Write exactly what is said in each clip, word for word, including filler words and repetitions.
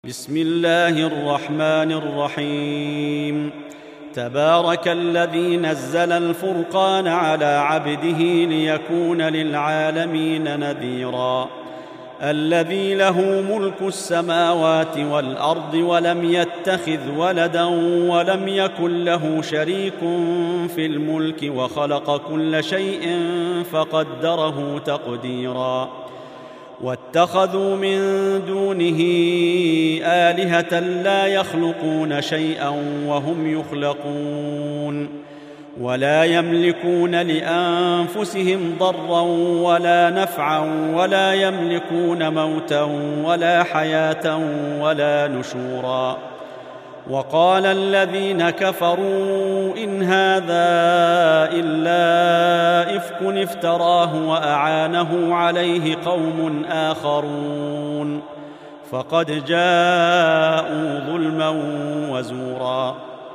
بسم الله الرحمن الرحيم. تبارك الذي نزل الفرقان على عبده ليكون للعالمين نذيرا. الذي له ملك السماوات والأرض ولم يتخذ ولدا ولم يكن له شريك في الملك وخلق كل شيء فقدره تقديرا. واتخذوا من دونه آلهة لا يخلقون شيئا وهم يخلقون ولا يملكون لأنفسهم ضرا ولا نفعا ولا يملكون موتا ولا حياة ولا نشورا. وقال الذين كفروا إن هذا إلا إفك افتراه وأعانه عليه قوم آخرون فقد جاءوا ظلما وزورا.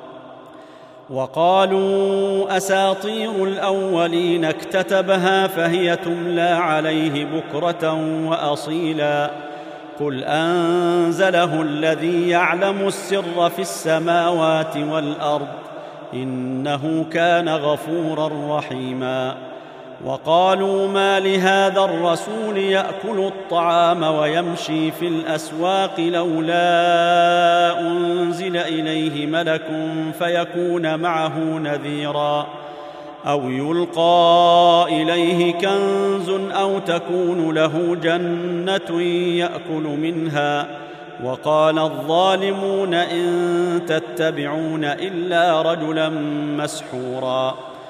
وقالوا أساطير الأولين اكتتبها فهي تملى عليه بكرة وأصيلا. قل أنزله الذي يعلم السر في السماوات والأرض إنه كان غفورا رحيما. وقالوا ما لهذا الرسول يأكل الطعام ويمشي في الأسواق لولا أنزل إليه ملك فيكون معه نذيرا أو يلقى إليه كنز أو تكون له جنة يأكل منها. وقال الظالمون إن تتبعون إلا رجلا مسحورا.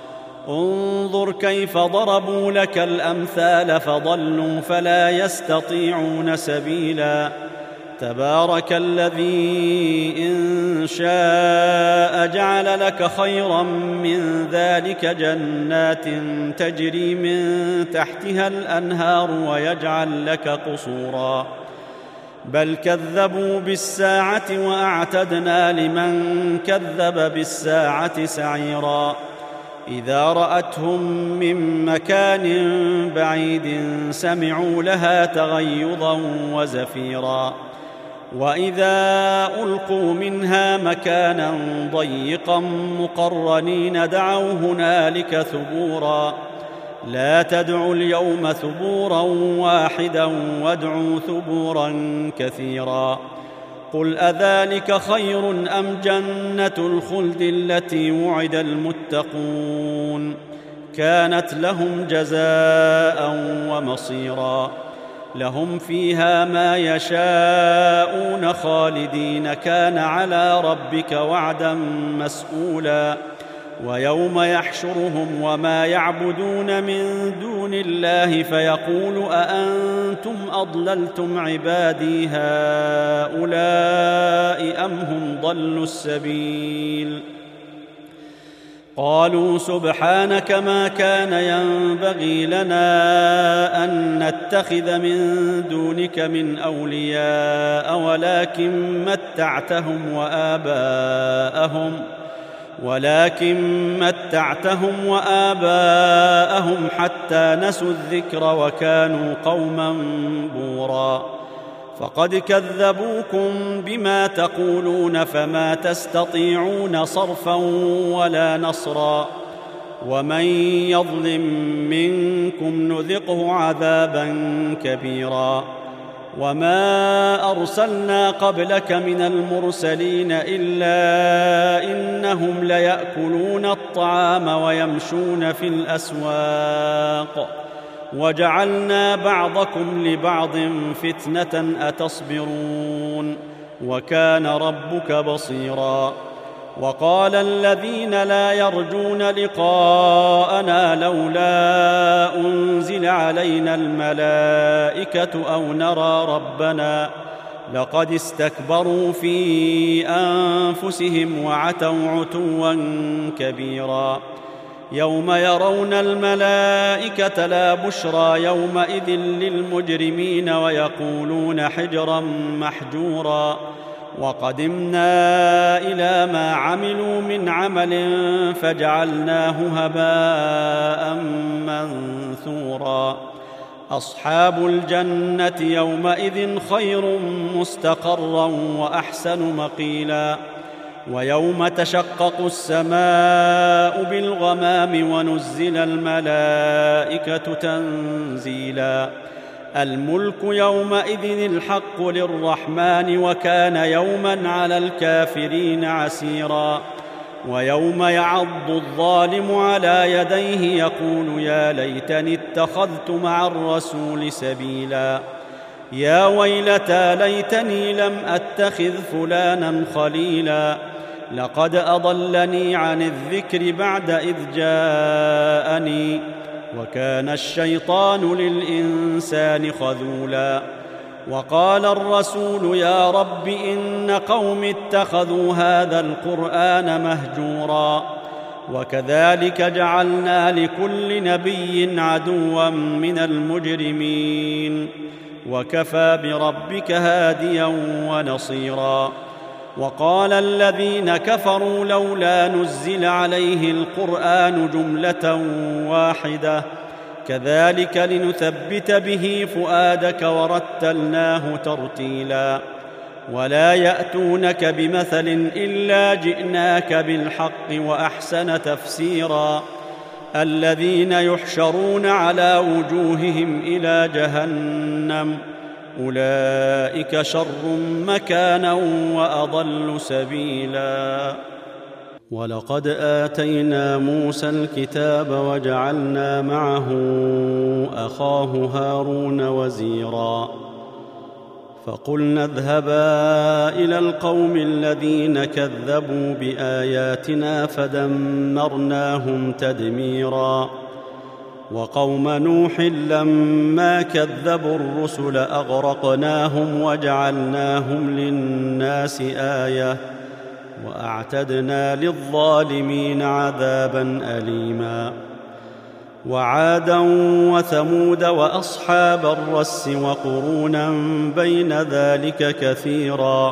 انظر كيف ضربوا لك الأمثال فضلوا فلا يستطيعون سبيلا. تبارك الذي إن شاء جعل لك خيرا من ذلك جنات تجري من تحتها الأنهار ويجعل لك قصورا. بل كذبوا بالساعة وأعتدنا لمن كذب بالساعة سعيرا. إذا رأتهم من مكان بعيد سمعوا لها تغيظا وزفيرا. وإذا ألقوا منها مكانا ضيقا مقرنين دعوا هنالك ثبورا. لا تدعوا اليوم ثبورا واحدا وادعوا ثبورا كثيرا. قل أذلك خير أم جنة الخلد التي وعد المتقون كانت لهم جزاء ومصيرا. لهم فيها ما يشاءون خالدين كان على ربك وعدا مسئولا. ويوم يحشرهم وما يعبدون من دون الله فيقول أأنتم أضللتم عبادي هؤلاء أم هم ضلوا السبيل. قالوا سبحانك ما كان ينبغي لنا أن نتخذ من دونك من أولياء ولكن متعتهم وآباءهم ولكن متعتهم وآباءهم حتى نسوا الذكر وكانوا قوما بورا. فقد كذبوكم بما تقولون فما تستطيعون صرفا ولا نصرا. ومن يظلم منكم نذقه عذابا كبيرا. وما أرسلنا قبلك من المرسلين إلا إنهم ليأكلون الطعام ويمشون في الأسواق وجعلنا بعضكم لبعض فتنة أتصبرون وكان ربك بصيرا. وقال الذين لا يرجون لقاءنا لولا أنزل علينا الملائكة أو نرى ربنا لقد استكبروا في أنفسهم وعتوا عتوا كبيرا. يوم يرون الملائكة لا بشرى يومئذ للمجرمين ويقولون حجرا محجورا. وقدمنا إلى ما عملوا من عمل فجعلناه هباء منثورا. أصحاب الجنة يومئذ خير مستقرا وأحسن مقيلا ويوم تشقق السماء بالغمام ونزل الملائكة تنزيلا الملك يومئذ الحق للرحمن وكان يوما على الكافرين عسيرا ويوم يعض الظالم على يديه يقول يا ليتني اتخذت مع الرسول سبيلا يا ويلتى ليتني لم أتخذ فلانا خليلا لقد أضلني عن الذكر بعد إذ جاءني وكان الشيطان للإنسان خذولا وقال الرسول يا رب إن قوم اتخذوا هذا القرآن مهجورا وكذلك جعلنا لكل نبي عدوا من المجرمين وكفى بربك هاديا ونصيرا وقال الذين كفروا لولا نزل عليه القرآن جملة واحدة كذلك لنثبت به فؤادك ورتلناه ترتيلا ولا يأتونك بمثل إلا جئناك بالحق وأحسن تفسيرا الذين يحشرون على وجوههم إلى جهنم أولئك شر مكانا وأضل سبيلا ولقد آتينا موسى الكتاب وجعلنا معه أخاه هارون وزيرا فقلنا اذهبا إلى القوم الذين كذبوا بآياتنا فدمرناهم تدميرا وقوم نوح لما كذبوا الرسل أغرقناهم وجعلناهم للناس آية وأعتدنا للظالمين عذابا أليما وعادا وثمود وأصحاب الرس وقرونا بين ذلك كثيرا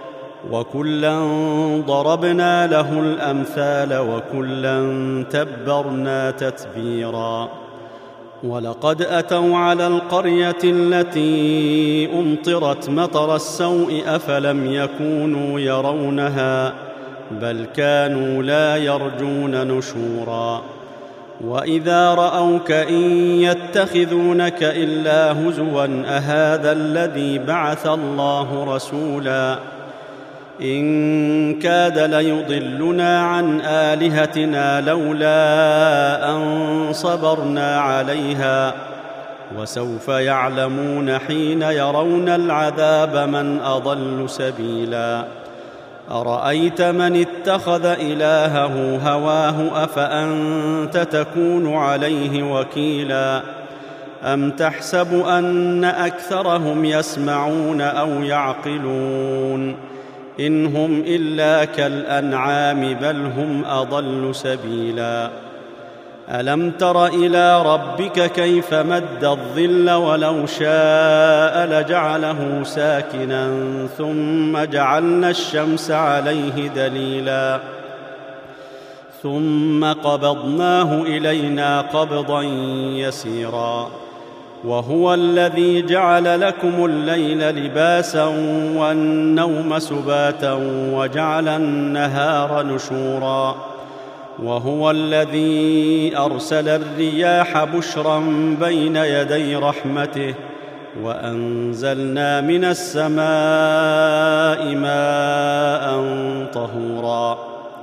وكلا ضربنا له الأمثال وكلا تبرنا تتبيرا ولقد أتوا على القرية التي أمطرت مطر السوء أفلم يكونوا يرونها بل كانوا لا يرجون نشورا وإذا رأوك إن يتخذونك إلا هزوا أهذا الذي بعث الله رسولا إن كاد ليضلنا عن آلهتنا لولا أن صبرنا عليها وسوف يعلمون حين يرون العذاب من أضل سبيلا أرأيت من اتخذ إلهه هواه أفأنت تكون عليه وكيلا أم تحسب أن أكثرهم يسمعون أو يعقلون إن هم إلا كالأنعام بل هم أضل سبيلا ألم تر إلى ربك كيف مد الظل ولو شاء لجعله ساكنا ثم جعلنا الشمس عليه دليلا ثم قبضناه إلينا قبضا يسيرا وهو الذي جعل لكم الليل لباسا والنوم سباتا وجعل النهار نشورا وهو الذي أرسل الرياح بشرا بين يدي رحمته وأنزلنا من السماء ماء طهورا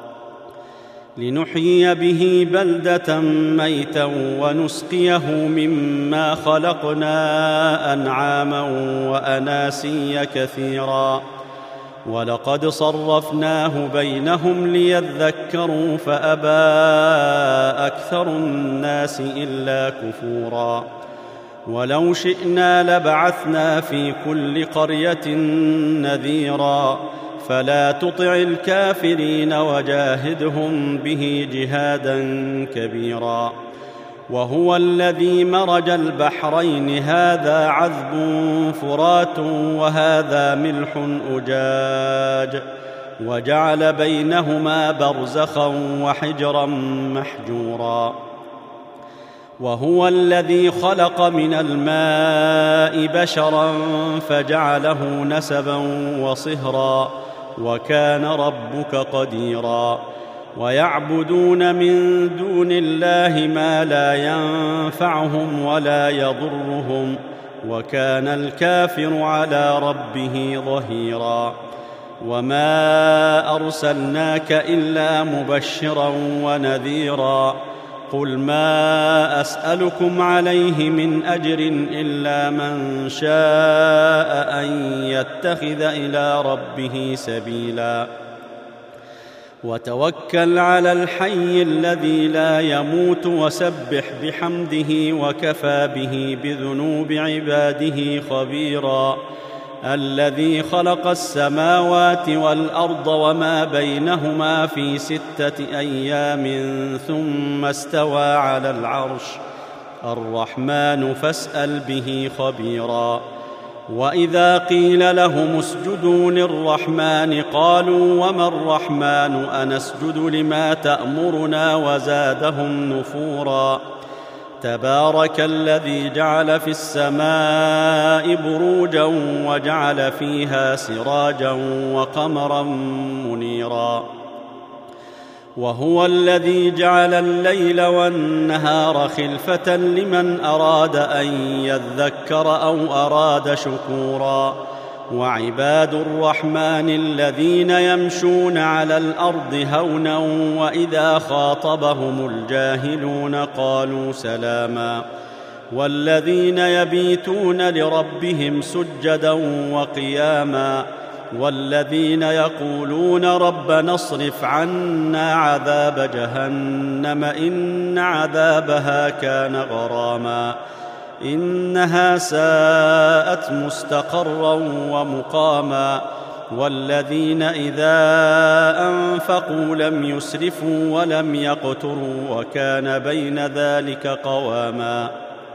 لنحيي به بلدة ميتا ونسقيه مما خلقنا أنعاما وأناسيا كثيرا ولقد صرفناه بينهم ليذكروا فأبى أكثر الناس إلا كفورا ولو شئنا لبعثنا في كل قرية نذيرا فلا تطع الكافرين وجاهدهم به جهادا كبيرا وهو الذي مرج البحرين هذا عذب فرات وهذا ملح أجاج وجعل بينهما برزخا وحجرا محجورا وهو الذي خلق من الماء بشرا فجعله نسبا وصهرا وكان ربك قديرا ويعبدون من دون الله ما لا ينفعهم ولا يضرهم وكان الكافر على ربه ظهيرا وما أرسلناك إلا مبشرا ونذيرا قل ما أسألكم عليه من أجر إلا من شاء أن يتخذ إلى ربه سبيلا وتوكل على الحي الذي لا يموت وسبح بحمده وكفى به بذنوب عباده خبيرا الذي خلق السماوات والأرض وما بينهما في ستة أيام ثم استوى على العرش الرحمن فاسأل به خبيرا وإذا قيل لهم اسجدوا للرحمن قالوا وما الرحمن أنسجد لما تأمرنا وزادهم نفورا تبارك الذي جعل في السماء بروجا وجعل فيها سراجا وقمرا منيرا وهو الذي جعل الليل والنهار خلفة لمن أراد أن يذكر أو أراد شكورا وعباد الرحمن الذين يمشون على الأرض هونا وإذا خاطبهم الجاهلون قالوا سلاما والذين يبيتون لربهم سجدا وقياما والذين يقولون ربنا اصرف عنا عذاب جهنم إن عذابها كان غراما إنها ساءت مستقرا ومقاما والذين إذا أنفقوا لم يسرفوا ولم يقتروا وكان بين ذلك قواما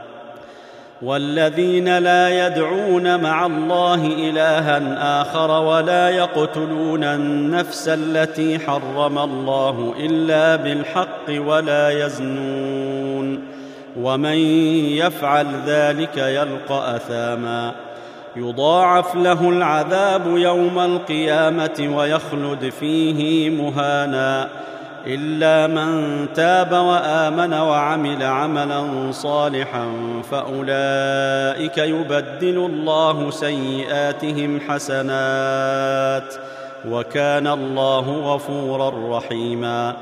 والذين لا يدعون مع الله إلها آخر ولا يقتلون النفس التي حرم الله إلا بالحق ولا يزنون ومن يفعل ذلك يلقى أثاما يضاعف له العذاب يوم القيامة ويخلد فيه مهانا إلا من تاب وآمن وعمل عملا صالحا فأولئك يبدل الله سيئاتهم حسنات وكان الله غفورا رحيما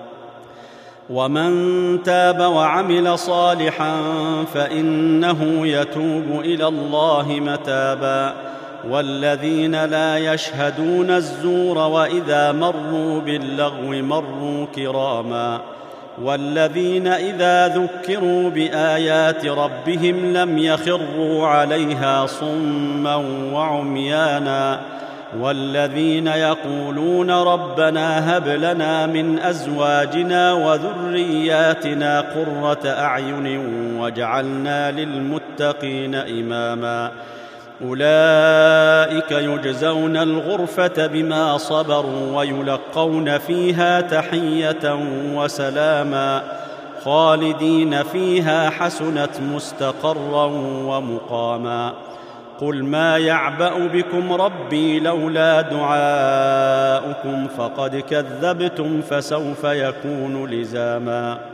ومن تاب وعمل صالحا فإنه يتوب إلى الله متابا والذين لا يشهدون الزور وإذا مروا باللغو مروا كراما والذين إذا ذكروا بآيات ربهم لم يخروا عليها صما وعميانا والذين يقولون ربنا هب لنا من أزواجنا وذرياتنا قرة أعين واجعلنا للمتقين إماما أولئك يجزون الغرفة بما صبروا ويلقون فيها تحية وسلاما خالدين فيها حسنت مستقرا ومقاما قل ما يعبأ بكم ربي لولا دعاؤكم فقد كذبتم فسوف يكون لزاما